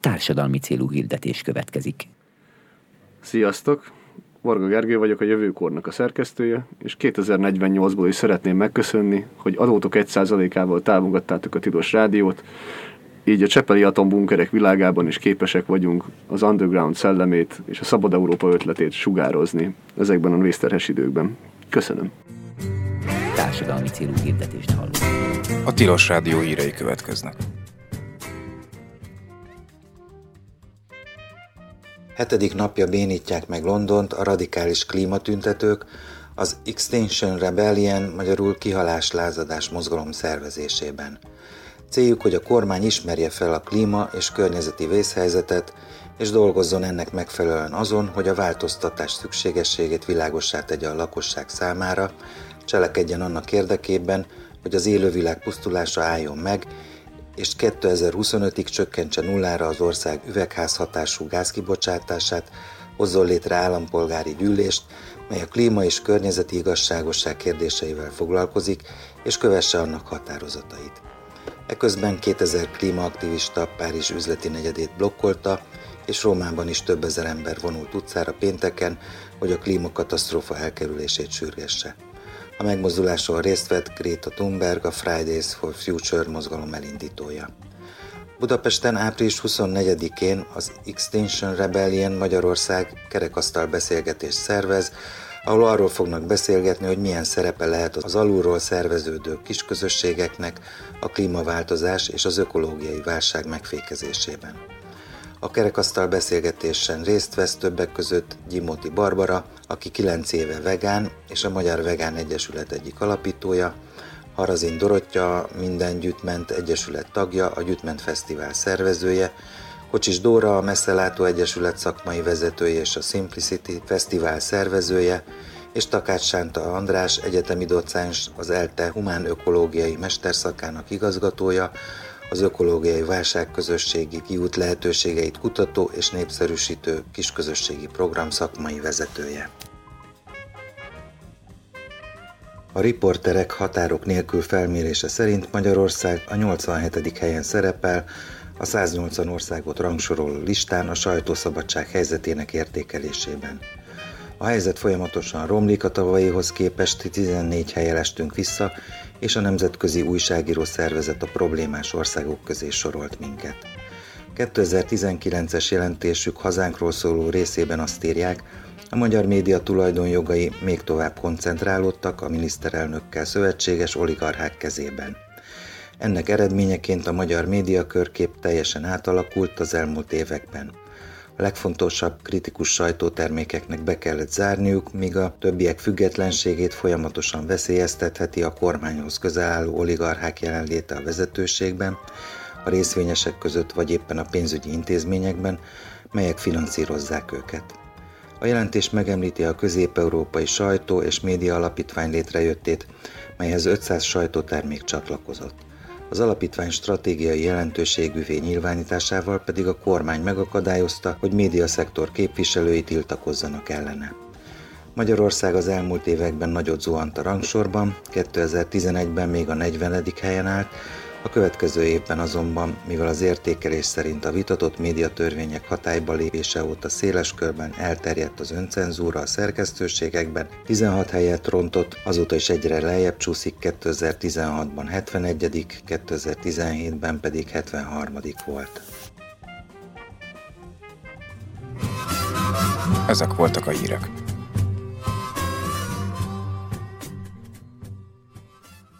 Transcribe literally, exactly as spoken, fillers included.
Társadalmi célú hirdetés következik. Sziasztok! Varga Gergő vagyok, a Jövőkornak a szerkesztője, és kétezer-negyvennyolcból is szeretném megköszönni, hogy adótok egy százalékával támogattátok a Tilos Rádiót, így a csepeli atombunkerek világában is képesek vagyunk az underground szellemét és a Szabad Európa ötletét sugározni ezekben a vészterhes időkben. Köszönöm! Társadalmi célú hirdetést hallunk. A Tilos Rádió hírei következnek. Hetedik napja bénítják meg Londont a radikális klímatüntetők az Extinction Rebellion, magyarul kihalás lázadás mozgalom szervezésében. Céljuk, hogy a kormány ismerje fel a klíma és környezeti vészhelyzetet, és dolgozzon ennek megfelelően azon, hogy a változtatás szükségességét világossá tegye a lakosság számára, cselekedjen annak érdekében, hogy az élővilág pusztulása álljon meg, és kétezer-huszonötig csökkentse nullára az ország üvegházhatású gázkibocsátását, hozzon létre állampolgári gyűlést, mely a klíma és környezeti igazságosság kérdéseivel foglalkozik, és kövesse annak határozatait. Eközben kétezer klímaaktivista Párizs üzleti negyedét blokkolta, és Rómában is több ezer ember vonult utcára pénteken, hogy a klímakatasztrófa elkerülését sürgesse. A megmozduláson részt vett Greta Thunberg, a Fridays for Future mozgalom elindítója. Budapesten április huszonnegyedikén az Extinction Rebellion Magyarország kerekasztal beszélgetést szervez, ahol arról fognak beszélgetni, hogy milyen szerepe lehet az alulról szerveződő kisközösségeknek a klímaváltozás és az ökológiai válság megfékezésében. A kerekasztal beszélgetésen részt vesz többek között Gyimóti Barbara, aki kilenc éve vegán és a Magyar Vegán Egyesület egyik alapítója, Harazin Dorottya, Minden Gyütment Egyesület tagja, a Gyütment Fesztivál szervezője, Kocsis Dóra, a Messzelátó Egyesület szakmai vezetője és a Simplicity Fesztivál szervezője, és Takács Sánta András, egyetemi docens, az ELTE humán-ökológiai mesterszakának igazgatója, az ökológiai válságközösségi kiút lehetőségeit kutató és népszerűsítő kisközösségi program szakmai vezetője. A riporterek határok nélkül felmérése szerint Magyarország a nyolcvanhetedik helyen szerepel a száznyolcvan országot rangsoroló listán a sajtószabadság helyzetének értékelésében. A helyzet folyamatosan romlik, a tavalyihoz képest tizennégy helyen estünk vissza, és a Nemzetközi Újságíró Szervezet a problémás országok közé sorolt minket. kétezer-tizenkilences jelentésük hazánkról szóló részében azt írják, a magyar média tulajdonjogai még tovább koncentrálódtak a miniszterelnökkel szövetséges oligarchák kezében. Ennek eredményeként a magyar médiakörkép teljesen átalakult az elmúlt években. A legfontosabb kritikus sajtótermékeknek be kellett zárniuk, míg a többiek függetlenségét folyamatosan veszélyeztetheti a kormányhoz közel álló oligarchák jelenléte a vezetőségben, a részvényesek között vagy éppen a pénzügyi intézményekben, melyek finanszírozzák őket. A jelentés megemlíti a Közép-Európai Sajtó és Média Alapítvány létrejöttét, melyhez ötszáz sajtótermék csatlakozott. Az alapítvány stratégiai jelentőségűvé nyilvánításával pedig a kormány megakadályozta, hogy médiaszektor képviselői tiltakozzanak ellene. Magyarország az elmúlt években nagyot zuhant a rangsorban, kétezer-tizenegyben még a negyvenedik helyen állt, a következő évben azonban, mivel az értékelés szerint a vitatott médiatörvények hatályba lépése óta széles körben elterjedt az öncenzúra a szerkesztőségekben, tizenhat helyet rontott, azóta is egyre lejjebb csúszik, kétezer-tizenhatban hetvenegyedik, kétezer-tizenhétben pedig hetvenharmadik volt. Ezek voltak a hírek.